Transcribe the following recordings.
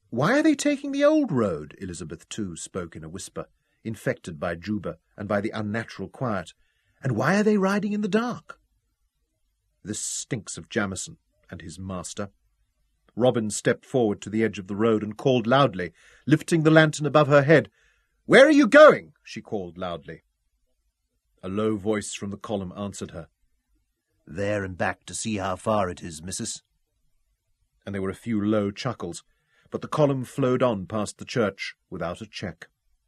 "Why are they taking the old road?" Elizabeth too spoke in a whisper, infected by Juba and by the unnatural quiet. "And why are they riding in the dark?" "This stinks of Jamieson and his master." Robin stepped forward to the edge of the road and called loudly, lifting the lantern above her head. "Where are you going?" she called loudly. A low voice from the column answered her. "There and back to see how far it is, missus." And there were a few low chuckles, but the column flowed on past the church without a check.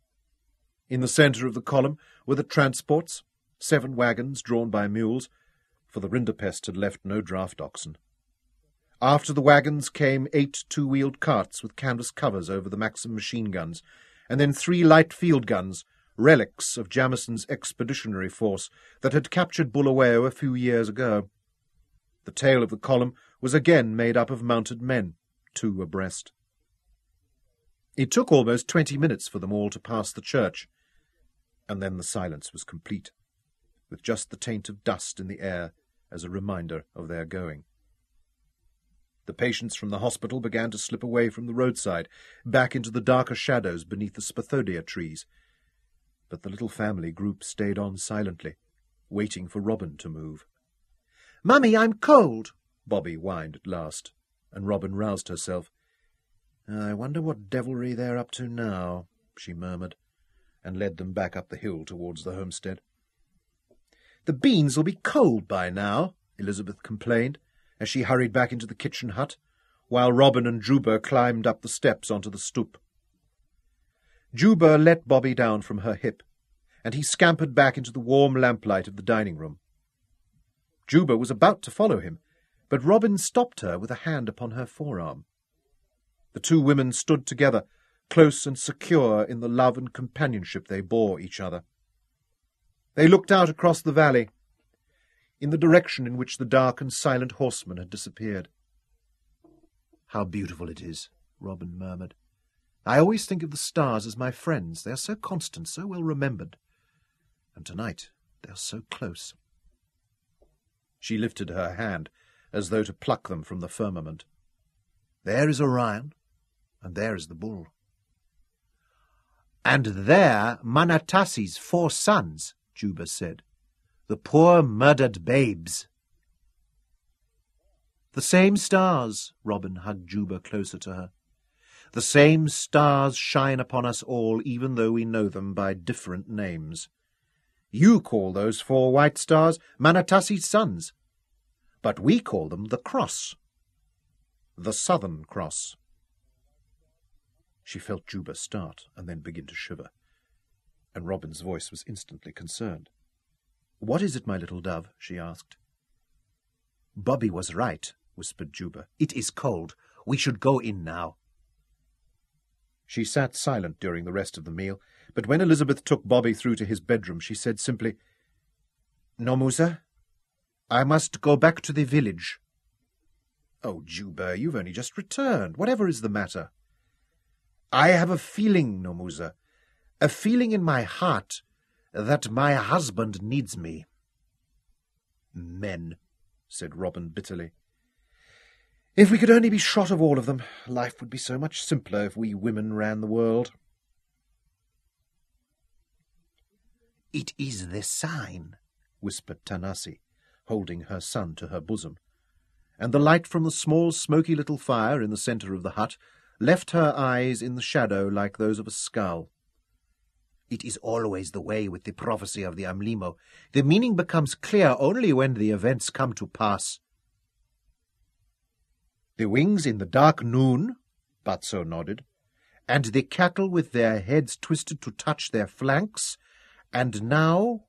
In the centre of the column were the transports, 7 wagons drawn by mules, for the rinderpest had left no draught oxen. After the wagons came 8 two-wheeled carts with canvas covers over the Maxim machine guns, and then 3 light field guns, relics of Jamieson's expeditionary force that had captured Bulawayo a few years ago. The tail of the column was again made up of mounted men, 2 abreast. It took almost 20 minutes for them all to pass the church, and then the silence was complete, with just the taint of dust in the air as a reminder of their going. The patients from the hospital began to slip away from the roadside, back into the darker shadows beneath the spathodia trees. But the little family group stayed on silently, waiting for Robin to move. "Mummy, I'm cold," Bobby whined at last, and Robin roused herself. "I wonder what devilry they're up to now," she murmured, and led them back up the hill towards the homestead. "The beans will be cold by now," Elizabeth complained, as she hurried back into the kitchen hut, while Robin and Juba climbed up the steps onto the stoep. Juba let Bobby down from her hip, and he scampered back into the warm lamplight of the dining-room. Juba was about to follow him, but Robin stopped her with a hand upon her forearm. The 2 women stood together, close and secure in the love and companionship they bore each other. They looked out across the valley, in the direction in which the dark and silent horseman had disappeared. "How beautiful it is," Robin murmured. "I always think of the stars as my friends. They are so constant, so well remembered. And tonight they are so close." She lifted her hand, as though to pluck them from the firmament. "There is Orion, and there is the bull." "And there Manatasi's 4 sons," Juba said. "The poor murdered babes." "The same stars," Robin hugged Juba closer to her. "The same stars shine upon us all, even though we know them by different names. You call those 4 white stars Manatasi's sons, but we call them the Cross, the Southern Cross." She felt Juba start and then begin to shiver, and Robin's voice was instantly concerned. "What is it, my little dove?" she asked. "Bobby was right," whispered Juba. "It is cold. We should go in now." She sat silent during the rest of the meal, but when Elizabeth took Bobby through to his bedroom, she said simply, "Nomusa, I must go back to the village." "Oh, Juba, you've only just returned. Whatever is the matter?" "I have a feeling, Nomusa, a feeling in my heart that my husband needs me." "Men," said Robin bitterly. "If we could only be shot of all of them, life would be so much simpler if we women ran the world." "It is the sign," whispered Tanasi, holding her son to her bosom, and the light from the small smoky little fire in the centre of the hut left her eyes in the shadow like those of a skull. "It is always the way with the prophecy of the Amlimo. The meaning becomes clear only when the events come to pass." "The wings in the dark noon," Batso nodded, "and the cattle with their heads twisted to touch their flanks, and now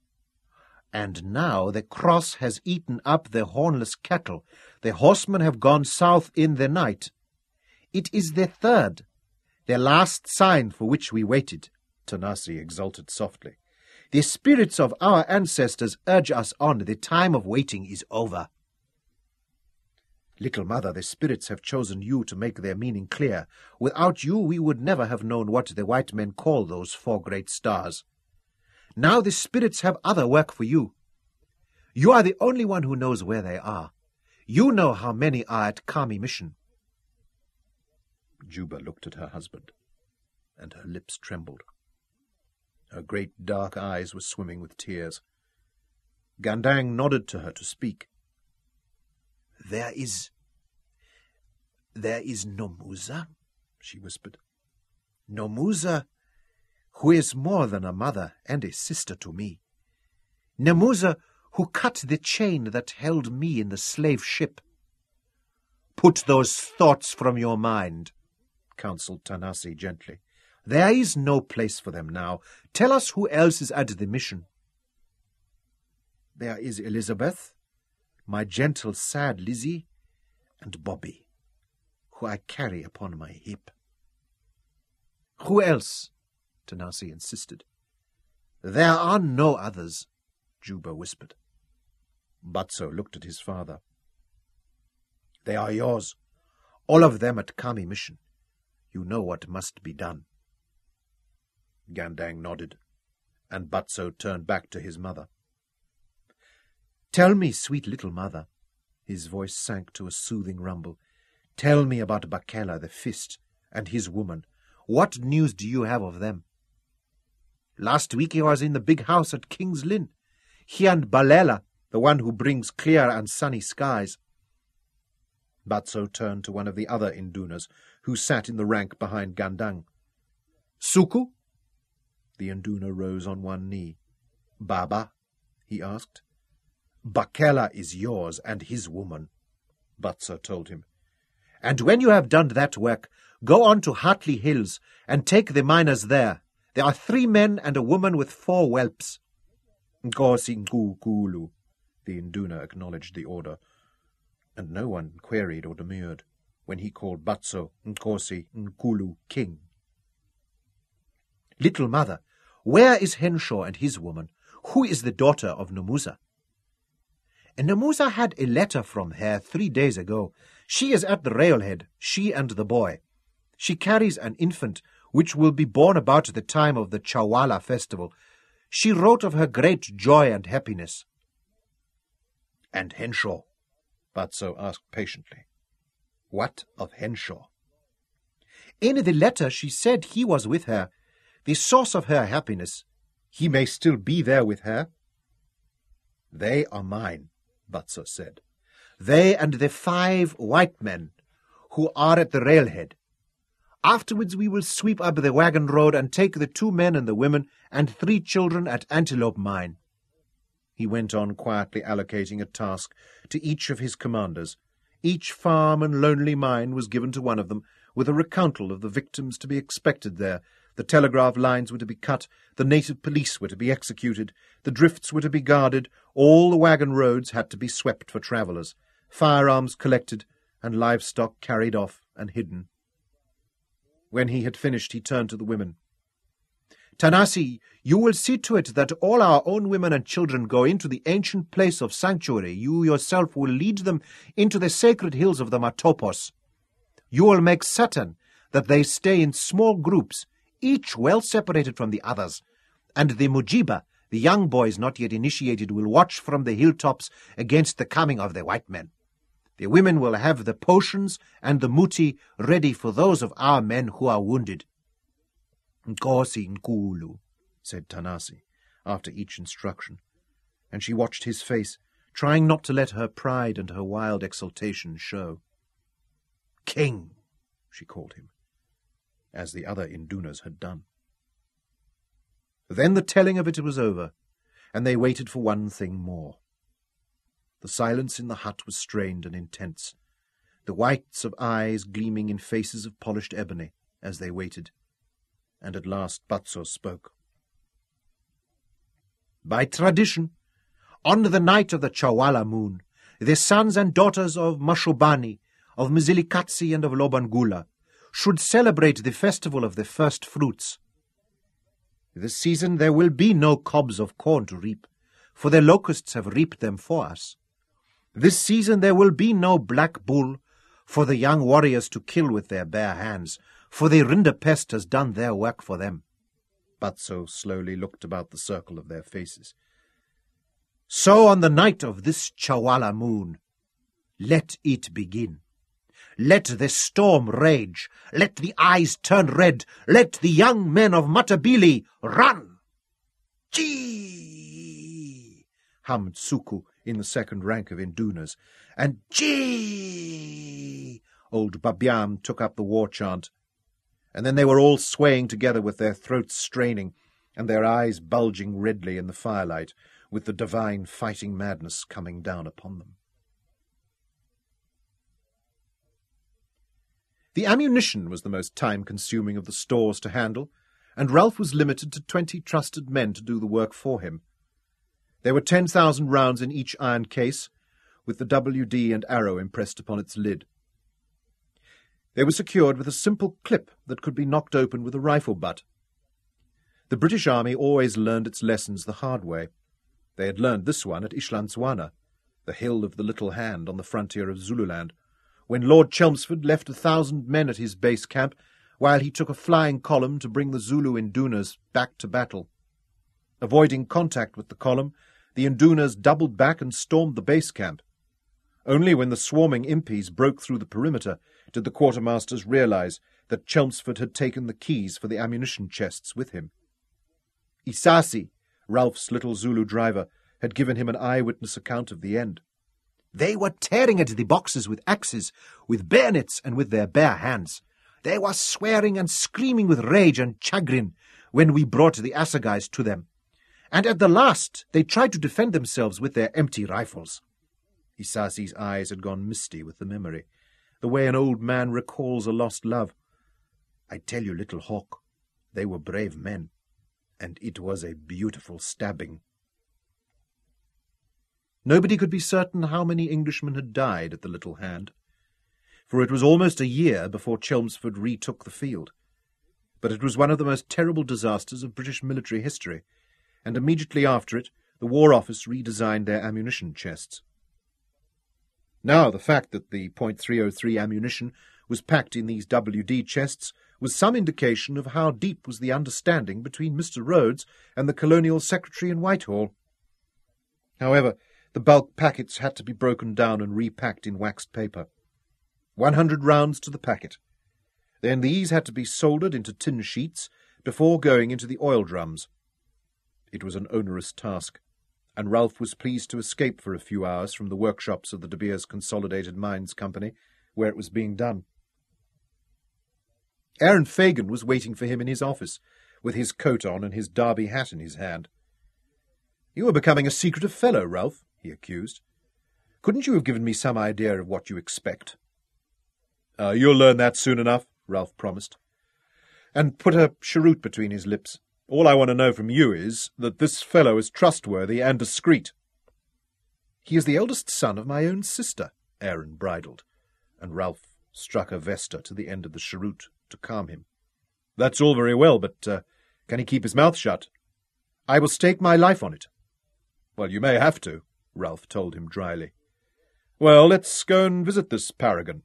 the cross has eaten up the hornless cattle. The horsemen have gone south in the night. It is the 3rd, the last sign for which we waited," Tanasi exulted softly. "The spirits of our ancestors urge us on. The time of waiting is over." "Little mother, the spirits have chosen you to make their meaning clear. Without you, we would never have known what the white men call those 4 great stars. Now the spirits have other work for you. You are the only one who knows where they are. You know how many are at Kami Mission." Juba looked at her husband, and her lips trembled. Her great dark eyes were swimming with tears. Gandang nodded to her to speak. There is Nomusa, she whispered. Nomusa, who is more than a mother and a sister to me. Nomusa, who cut the chain that held me in the slave ship. Put those thoughts from your mind, counselled Tanasi gently. There is no place for them now. Tell us who else is at the mission. There is Elizabeth, my gentle, sad Lizzie, and Bobby, who I carry upon my hip. Who else? Tanasi insisted. There are no others, Juba whispered. Batso looked at his father. They are yours, all of them at Kami mission. You know what must be done. Gandang nodded, and Batso turned back to his mother. Tell me, sweet little mother, his voice sank to a soothing rumble. Tell me about Bakela the Fist and his woman. What news do you have of them? Last week he was in the big house at King's Lynn. He and Balela, the one who brings clear and sunny skies. Batso turned to one of the other Indunas, who sat in the rank behind Gandang. Suku? The Induna rose on one knee. Baba? He asked. Bakela is yours and his woman, Batso told him. And when you have done that work, go on to Hartley Hills and take the miners there. There are 3 men and a woman with 4 whelps. Nkosi Nkulu, the Induna acknowledged the order, and no one queried or demurred when he called Batso Nkosi Nkulu king. Little mother, where is Henshaw and his woman? Who is the daughter of Nomusa? And Nomusa had a letter from her 3 days ago. She is at the railhead, she and the boy. She carries an infant, which will be born about the time of the Chawala festival. She wrote of her great joy and happiness. And Henshaw? Batso asked patiently. What of Henshaw? In the letter she said he was with her, the source of her happiness. He may still be there with her. They are mine, Batso said. They and the 5 white men who are at the railhead. Afterwards we will sweep up the wagon road and take the 2 men and the women and 3 children at Antelope Mine. He went on quietly allocating a task to each of his commanders. Each farm and lonely mine was given to one of them, with a recountal of the victims to be expected there. The telegraph lines were to be cut, the native police were to be executed, the drifts were to be guarded, all the wagon roads had to be swept for travellers, firearms collected, and livestock carried off and hidden. When he had finished, he turned to the women. Tanasi, you will see to it that all our own women and children go into the ancient place of sanctuary. You yourself will lead them into the sacred hills of the Matopos. You will make certain that they stay in small groups, each well separated from the others, and the Mujiba, the young boys not yet initiated, will watch from the hilltops against the coming of the white men. The women will have the potions and the muti ready for those of our men who are wounded. Nkosi Nkulu, said Tanasi, after each instruction, and she watched his face, trying not to let her pride and her wild exultation show. King, she called him, as the other Indunas had done. Then the telling of it was over, and they waited for one thing more. The silence in the hut was strained and intense, the whites of eyes gleaming in faces of polished ebony as they waited. And at last Batso spoke. By tradition, on the night of the Chawala moon, the sons and daughters of Mashobani, of Mzilikatsi and of Lobangula, should celebrate the festival of the first fruits. This season there will be no cobs of corn to reap, for the locusts have reaped them for us. This season there will be no black bull, for the young warriors to kill with their bare hands, for the Rinderpest has done their work for them. Batso slowly looked about the circle of their faces. So on the night of this Chawala moon, let it begin. Let the storm rage. Let the eyes turn red. Let the young men of Matabele run. Gee! Hummed Suku in the second rank of Indunas. And gee! Old Babiam took up the war chant. And then they were all swaying together with their throats straining and their eyes bulging redly in the firelight, with the divine fighting madness coming down upon them. The ammunition was the most time-consuming of the stores to handle, and Ralph was limited to 20 trusted men to do the work for him. There were 10,000 rounds in each iron case, with the WD and arrow impressed upon its lid. They were secured with a simple clip that could be knocked open with a rifle butt. The British Army always learned its lessons the hard way. They had learned this one at Islandzwana, the hill of the Little Hand on the frontier of Zululand, when Lord Chelmsford left 1,000 men at his base camp while he took a flying column to bring the Zulu Indunas back to battle. Avoiding contact with the column, the Indunas doubled back and stormed the base camp. Only when the swarming impis broke through the perimeter did the quartermasters realize that Chelmsford had taken the keys for the ammunition chests with him. Isasi, Ralph's little Zulu driver, had given him an eyewitness account of the end. They were tearing at the boxes with axes, with bayonets, and with their bare hands. They were swearing and screaming with rage and chagrin when we brought the assegais to them. And at the last they tried to defend themselves with their empty rifles. Isasi's eyes had gone misty with the memory, the way an old man recalls a lost love. I tell you, little hawk, they were brave men, and it was a beautiful stabbing. Nobody could be certain how many Englishmen had died at the Little Hand, for it was almost a year before Chelmsford retook the field. But it was one of the most terrible disasters of British military history, and immediately after it the War Office redesigned their ammunition chests. Now the fact that the .303 ammunition was packed in these WD chests was some indication of how deep was the understanding between Mr. Rhodes and the Colonial Secretary in Whitehall. However, the bulk packets had to be broken down and repacked in waxed paper. 100 rounds to the packet. Then these had to be soldered into tin sheets before going into the oil drums. It was an onerous task, and Ralph was pleased to escape for a few hours from the workshops of the De Beers Consolidated Mines Company, where it was being done. Aaron Fagan was waiting for him in his office, with his coat on and his derby hat in his hand. "You are becoming a secretive fellow, Ralph," he accused. "Couldn't you have given me some idea of what you expect?" You'll learn that soon enough," Ralph promised, and put a cheroot between his lips. "All I want to know from you is that this fellow is trustworthy and discreet." "He is the eldest son of my own sister," Aaron bridled, and Ralph struck a vesta to the end of the cheroot to calm him. "That's all very well, but can he keep his mouth shut?" "I will stake my life on it." "Well, you may have to," Ralph told him dryly. "Well, let's go and visit this paragon."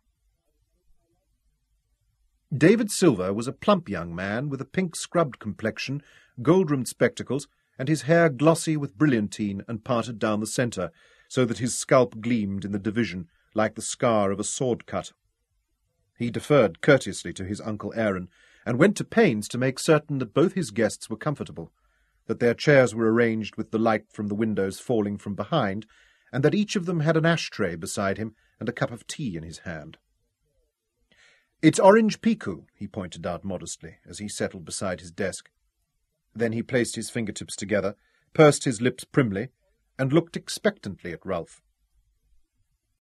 David Silver was a plump young man with a pink-scrubbed complexion, gold-rimmed spectacles, and his hair glossy with brilliantine and parted down the centre, so that his scalp gleamed in the division like the scar of a sword cut. He deferred courteously to his Uncle Aaron, and went to pains to make certain that both his guests were comfortable, that their chairs were arranged with the light from the windows falling from behind, and that each of them had an ashtray beside him and a cup of tea in his hand. "It's orange piku," he pointed out modestly, as he settled beside his desk. Then he placed his fingertips together, pursed his lips primly, and looked expectantly at Ralph.